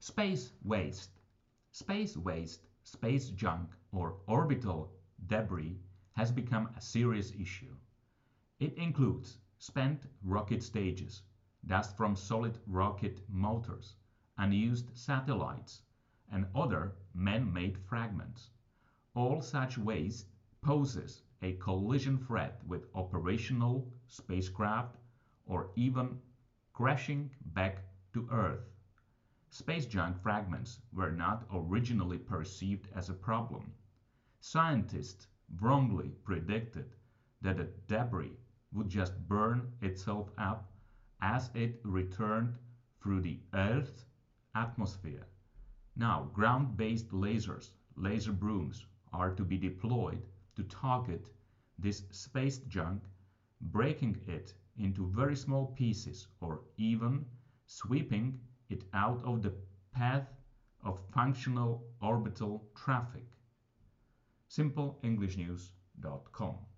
Space waste. Space waste, space junk, or orbital debris has become a serious issue. It includes spent rocket stages, dust from solid rocket motors, unused satellites, and other man-made fragments. All such waste poses a collision threat with operational spacecraft or even crashing back to Earth. Space junk fragments were not originally perceived as a problem. Scientists wrongly predicted that the debris would just burn itself up as it returned through the Earth's atmosphere. Now, ground-based lasers, laser brooms, are to be deployed to target this space junk, breaking it into very small pieces or even sweeping it out of the path of functional orbital traffic. SimpleEnglishNews.com